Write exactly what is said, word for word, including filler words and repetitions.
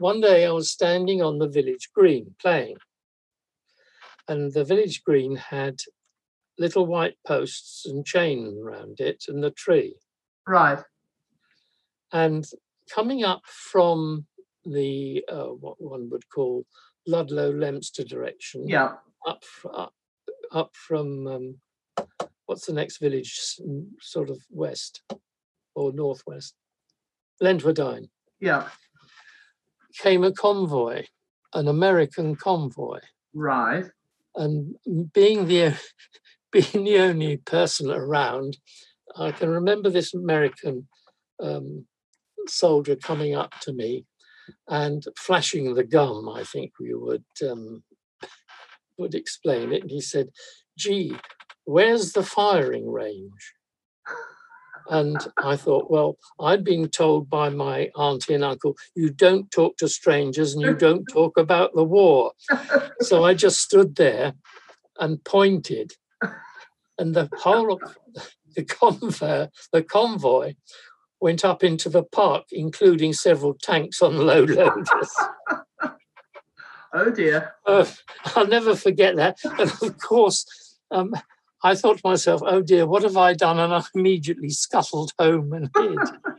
one day I was standing on the village green playing, and the village green had little white posts and chain around it and the tree. Right. And coming up from the, uh, what one would call Ludlow-Leominster direction, Yeah. up, up, up from, um, what's the next village, sort of west or northwest? Lentwardine. Yeah. Came a convoy, an American convoy. Right. And being the being the only person around, I can remember this American um, soldier coming up to me and flashing the gun. I think we would um, would explain it. And he said, "Gee, where's the firing range?" And I thought, well, I'd been told by my auntie and uncle, you don't talk to strangers and you don't talk about the war. So I just stood there and pointed, and the whole of the convoy, the convoy went up into the park, including several tanks on low loaders. Oh dear. Uh, I'll never forget that. And of course, um, I thought to myself, oh dear, what have I done? And I immediately scuttled home and hid.